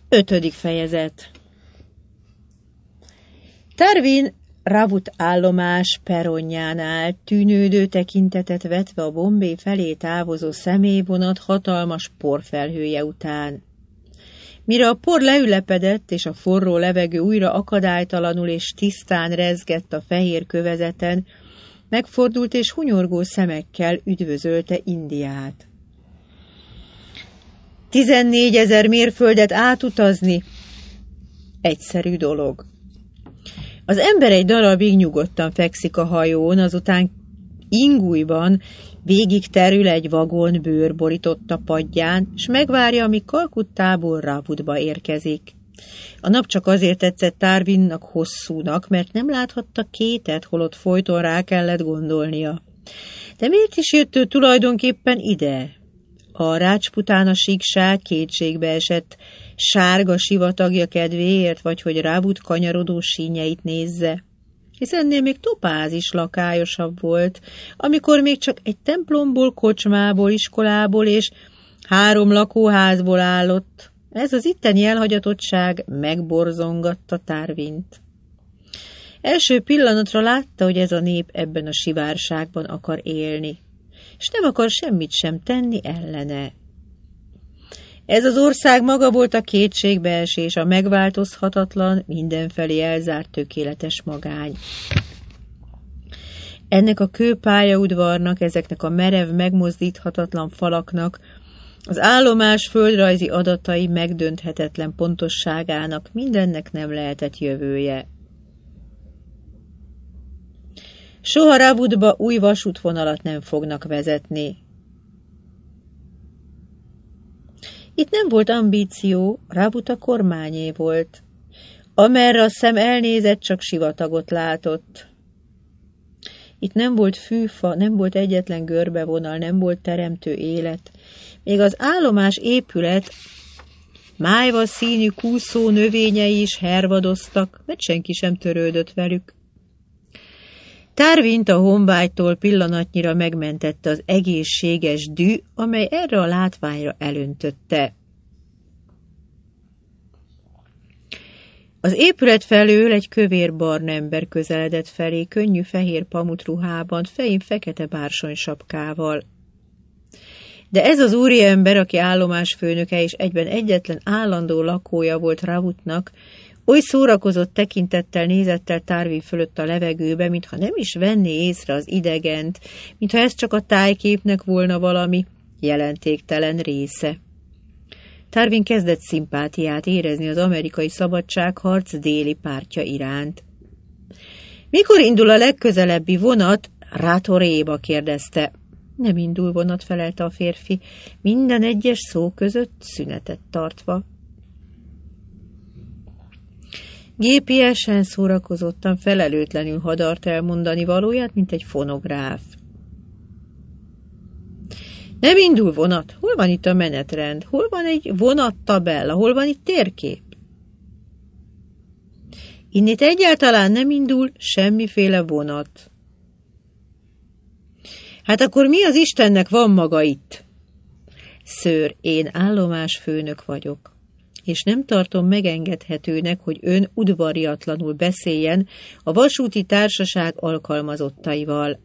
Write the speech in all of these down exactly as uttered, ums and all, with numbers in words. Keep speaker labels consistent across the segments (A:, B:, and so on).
A: Ötödik fejezet. Tarvin Ravut állomás perronján állt, tűnődő tekintetet vetve a Bombay felé távozó személyvonat hatalmas porfelhője után. Mire a por leülepedett, és a forró levegő újra akadálytalanul és tisztán rezgett a fehér kövezeten, megfordult és hunyorgó szemekkel üdvözölte Indiát. Tizennégyezer mérföldet átutazni egyszerű dolog. Az ember egy darabig nyugodtan fekszik a hajón, azután ingújban végig terül egy vagon bőrborította padján, s megvárja, amíg Kalkuttából Ravutba érkezik. A nap csak azért tetszett Tarvinnak hosszúnak, mert nem láthatta kétet, holott folyton rá kellett gondolnia. De miért is jött ő tulajdonképpen ide? A Rácsputána síkság kétségbe esett sárga sivatagja kedvéért, vagy hogy Ravut kanyarodó sínjeit nézze. Hisz ennél még Topáz is lakályosabb volt, amikor még csak egy templomból, kocsmából, iskolából és három lakóházból állott. Ez az itteni elhagyatottság megborzongatta Tarvint. Első pillanatra látta, hogy ez a nép ebben a sivárságban akar élni, és nem akar semmit sem tenni ellene. Ez az ország maga volt a kétségbeesés, a megváltozhatatlan, mindenfelé elzárt tökéletes magány. Ennek a kőpályaudvarnak, ezeknek a merev, megmozdíthatatlan falaknak, az állomás földrajzi adatai megdönthetetlen pontosságának mindennek nem lehetett jövője. Soha Ravutba új vasútvonalat nem fognak vezetni. Itt nem volt ambíció, Ravut a kormányé volt. Amerre a szem elnézett, csak sivatagot látott. Itt nem volt fűfa, nem volt egyetlen görbevonal, nem volt teremtő élet. Még az állomás épület májva színű kúszó növényei is hervadoztak, mert senki sem törődött velük. Tarvint a honvágytól pillanatnyira megmentette az egészséges dű, amely erre a látványra elöntötte. Az épület felől egy kövér-barna ember közeledett felé, könnyű fehér pamutruhában, fején fekete bársonysapkával. De ez az úriember, aki állomásfőnöke és egyben egyetlen állandó lakója volt Ravutnak, oly szórakozott tekintettel nézett el Tarvin fölött a levegőbe, mintha nem is venné észre az idegent, mintha ez csak a tájképnek volna valami jelentéktelen része. Tarvin kezdett szimpátiát érezni az amerikai szabadságharc déli pártja iránt. Mikor indul a legközelebbi vonat? Ratoréba, kérdezte. Nem indul vonat, felelte a férfi, minden egyes szó között szünetet tartva. Gépiesen, szórakozottan, felelőtlenül hadart elmondani valóját, mint egy fonográf. Nem indul vonat. Hol van itt a menetrend? Hol van egy vonattabella? Hol van itt térkép? Innét egyáltalán nem indul semmiféle vonat. Hát akkor mi az Istennek van maga itt? Ször, én állomásfőnök vagyok, és nem tartom megengedhetőnek, hogy ön udvariatlanul beszéljen a vasúti társaság alkalmazottaival.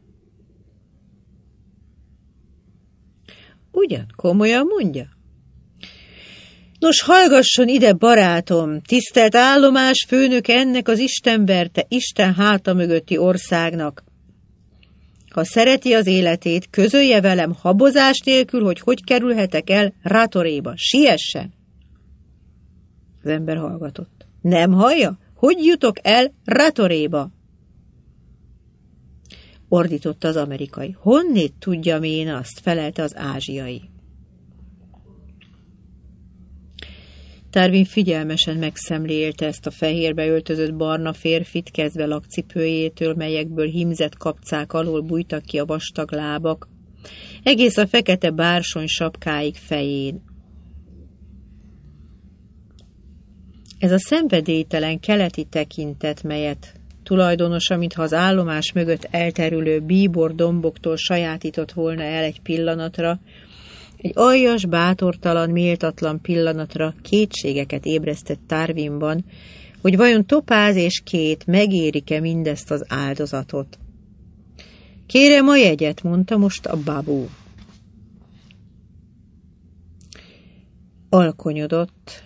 A: Ugyan, komolyan mondja? Nos, hallgasson ide, barátom, tisztelt állomás főnök ennek az istenverte, Isten háta mögötti országnak. Ha szereti az életét, közölje velem habozás nélkül, hogy hogy kerülhetek el Ratoréba. Siessen! Az ember hallgatott. Nem hallja? Hogy jutok el Ratoréba? Ordította az amerikai. Honnét tudjam én azt, felelte az ázsiai. Tarvin figyelmesen megszemlélte ezt a fehérbe öltözött barna férfit, kezdve lakcipőjétől, melyekből hímzett kapcák alól bújtak ki a vastag lábak, egész a fekete bársony sapkáig fején. Ez a szenvedélytelen keleti tekintet, melyet tulajdonosa, mintha az állomás mögött elterülő bíbor domboktól sajátított volna el egy pillanatra, Egy aljas, bátortalan, méltatlan pillanatra kétségeket ébresztett Tarwinban, hogy vajon Topáz és Kate megérik-e mindezt az áldozatot. Kérem a jegyet, mondta most a Babu. Alkonyodott.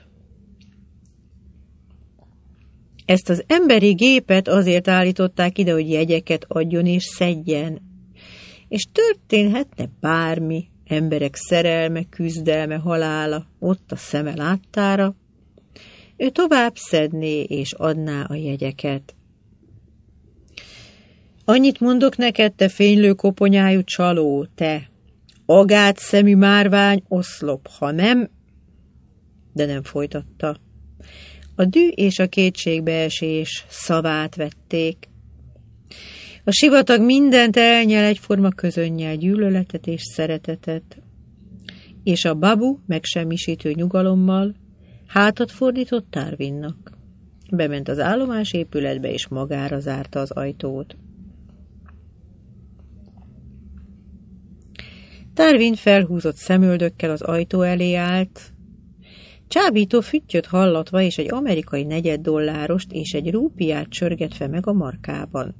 A: Ezt az emberi gépet azért állították ide, hogy jegyeket adjon és szedjen. És történhetne bármi, emberek szerelme, küzdelme, halála, ott a szeme láttára. Ő tovább szedné és adná a jegyeket. Annyit mondok neked, te fénylő koponyájú csaló, te agát szemű márvány oszlop, ha nem... De nem folytatta. A dű és a kétségbeesés szavát vették. A sivatag mindent elnyel egyforma közönnyel, gyűlöletet és szeretetet. És a Babu megsemmisítő nyugalommal hátat fordított Tarwinnak. Bement az állomás épületbe, és magára zárta az ajtót. Tarwin felhúzott szemöldökkel az ajtó elé állt, csábító füttyöt hallatva, és egy amerikai negyed dollárost és egy rúpiát csörgetve meg a markában.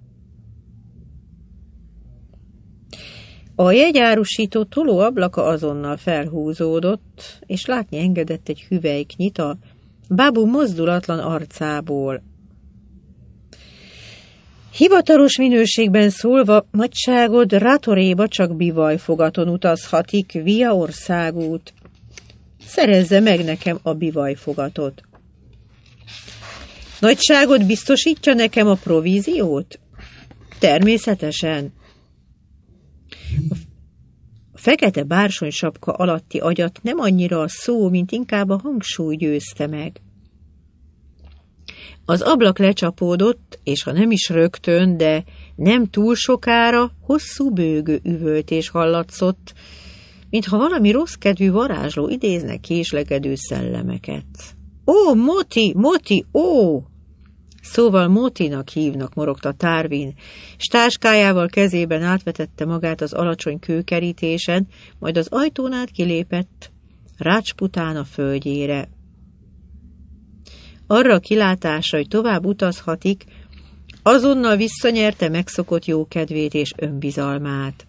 A: A jegyárusító toló ablaka azonnal felhúzódott, és látni engedett egy hüvelyknyit a Babu mozdulatlan arcából. Hivatalos minőségben szólva, nagyságod Ratoréba csak bivajfogaton utazhatik via országút. Szerezze meg nekem a bivajfogatot. Nagyságod biztosítja nekem a províziót? Természetesen. A fekete bársonysapka alatti agyat nem annyira a szó, mint inkább a hangsúly győzte meg. Az ablak lecsapódott, és ha nem is rögtön, de nem túl sokára hosszú bőgő üvöltés hallatszott, mintha valami rosszkedvű varázsló idézne késlekedő szellemeket. Ó, Moti, Moti, ó! Szóval Motinak hívnak, morogta Tarwin, s táskájával kezében átvetette magát az alacsony kőkerítésen, majd az ajtón át kilépett Rajputána földjére. Arra a kilátásra, hogy tovább utazhatik, azonnal visszanyerte megszokott jókedvét és önbizalmát.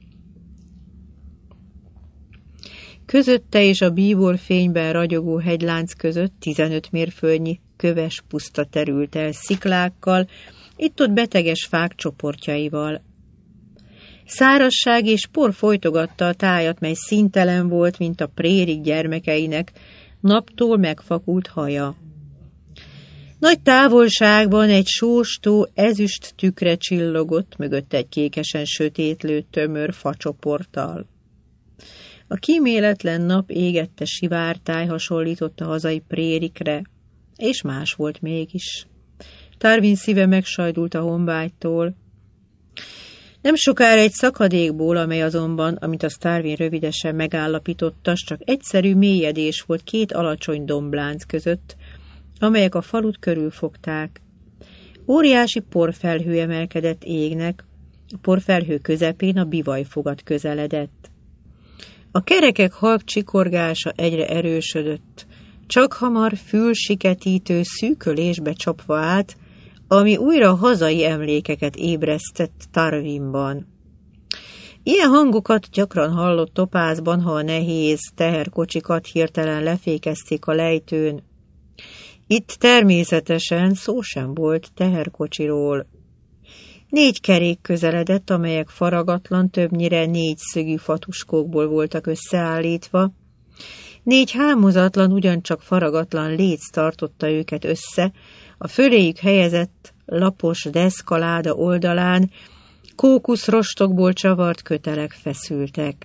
A: Közötte és a bíborfényben ragyogó hegylánc között tizenöt mérföldnyi köves puszta terült el sziklákkal, itt-ott beteges fák csoportjaival. Szárazság és por folytogatta a tájat, mely színtelen volt, mint a prérik gyermekeinek naptól megfakult haja. Nagy távolságban egy sóstó ezüst tükre csillogott, mögött egy kékesen sötétlő tömör facsoporttal. A kíméletlen nap égette sivártáj hasonlított a hazai prérikre, és más volt mégis. Tarwin szíve megsajdult a honvágytól. Nem sokára egy szakadékból, amely azonban, amit a Tarwin rövidesen megállapította, csak egyszerű mélyedés volt két alacsony domblánc között, amelyek a falut körülfogták. Óriási porfelhő emelkedett égnek, a porfelhő közepén a bivajfogat közeledett. A kerekek halk csikorgása egyre erősödött, csak hamar fülsiketítő szűkölésbe csapva át, ami újra hazai emlékeket ébresztett Tarwinban. Ilyen hangokat gyakran hallott Topázban, ha a nehéz teherkocsikat hirtelen lefékezték a lejtőn. Itt természetesen szó sem volt teherkocsiról. Négy kerék közeledett, amelyek faragatlan, többnyire négyszögű fatuskókból voltak összeállítva. Négy hámozatlan, ugyancsak faragatlan léc tartotta őket össze, a föléjük helyezett lapos deszkaláda oldalán kókuszrostokból csavart kötelek feszültek.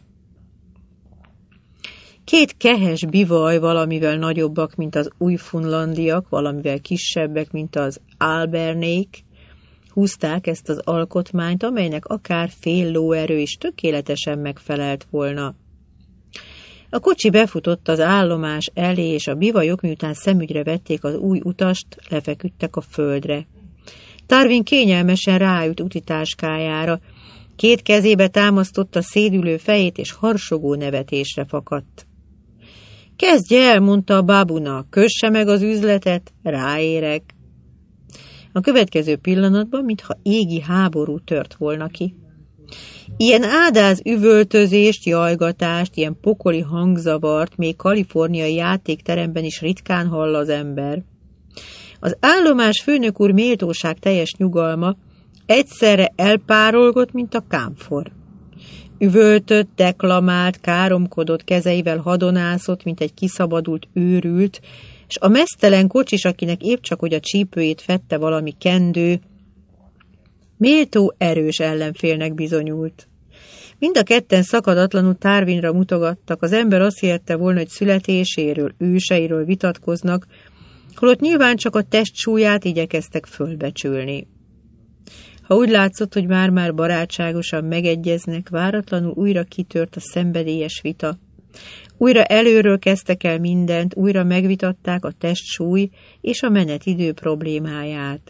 A: Két kehes bivaj, valamivel nagyobbak, mint az újfunlandiak, valamivel kisebbek, mint az albernék, húzták ezt az alkotmányt, amelynek akár fél lóerő is tökéletesen megfelelt volna. A kocsi befutott az állomás elé, és a bivajok, miután szemügyre vették az új utast, lefeküdtek a földre. Tarwin kényelmesen ráült utitáskájára, Két kezébe támasztotta szédülő fejét, és harsogó nevetésre fakadt. Kezdje el, mondta a bábuna, kösse meg az üzletet, ráérek. A következő pillanatban, mintha égi háború tört volna ki. Ilyen ádáz üvöltözést, jajgatást, ilyen pokoli hangzavart még kaliforniai játékteremben is ritkán hall az ember. Az állomás főnök úr méltóság teljes nyugalma egyszerre elpárolgott, mint a kámfor. Üvöltött, deklamált, káromkodott, kezeivel hadonászott, mint egy kiszabadult őrült, és a meztelen kocsis, akinek épp csak, hogy a csípőjét fedte valami kendő, méltó erős ellenfélnek bizonyult. Mind a ketten szakadatlanul Tarvinra mutogattak, az ember azt hitte volna, hogy születéséről, őseiről vitatkoznak, holott nyilván csak a testsúlyát igyekeztek fölbecsülni. Ha úgy látszott, hogy már-már barátságosan megegyeznek, váratlanul újra kitört a szenvedélyes vita. Újra előről kezdtek el mindent, újra megvitatták a testsúly és a menetidő problémáját.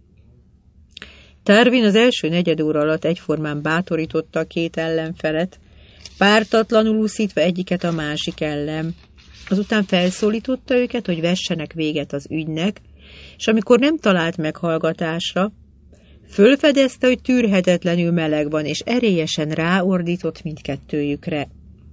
A: Tarvin az első negyed óra alatt egyformán bátorította a két ellenfelet, pártatlanul úszítva egyiket a másik ellen. Azután felszólította őket, hogy vessenek véget az ügynek, és amikor nem talált meghallgatásra, fölfedezte, hogy tűrhetetlenül meleg van, és erélyesen ráordított mindkettőjükre.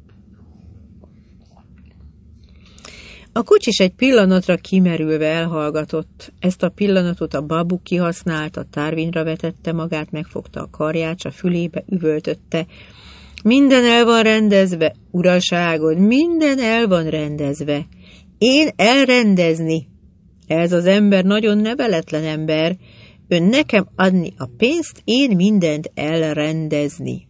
A: A kocsis egy pillanatra kimerülve elhallgatott. Ezt a pillanatot a babu kihasználta, Tarvinra vetette magát, megfogta a karját, s a fülébe üvöltötte. Minden el van rendezve, uraságod, minden el van rendezve. Én elrendezni. Ez az ember nagyon neveletlen ember. Ön nekem adni a pénzt, én mindent elrendezni.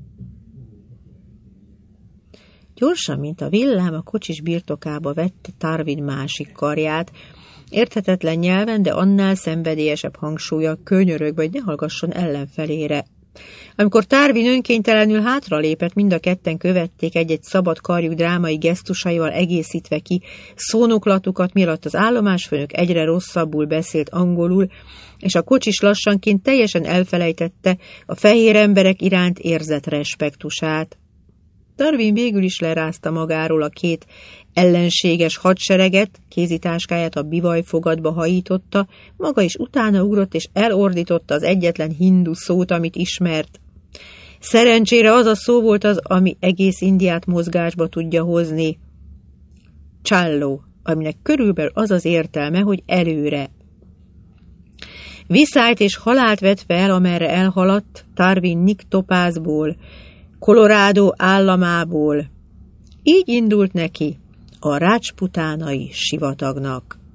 A: Gyorsan, mint a villám, a kocsis birtokába vette Tarvin másik karját, érthetetlen nyelven, de annál szenvedélyesebb hangsúlya, könyörögve, hogy ne hallgasson ellenfelére. Amikor Tarvin önkénytelenül hátralépett, mind a ketten követték egy-egy szabad karjuk drámai gesztusaival egészítve ki szónoklatukat, mielőtt az állomásfőnök egyre rosszabbul beszélt angolul, és a kocsis lassanként teljesen elfelejtette a fehér emberek iránt érzett respektusát. Tarvin végül is lerázta magáról a két ellenséges hadsereget, kézitáskáját a bivaj fogadba hajította, maga is utána ugrott és elordította az egyetlen hindu szót, amit ismert. Szerencsére az a szó volt az, ami egész Indiát mozgásba tudja hozni. Csallo, aminek körülbelül az az értelme, hogy előre. Viszályt és halált vett fel, amerre elhaladt Tarvin Nick Topázból, Colorado államából. Így indult neki a rácsputánai sivatagnak.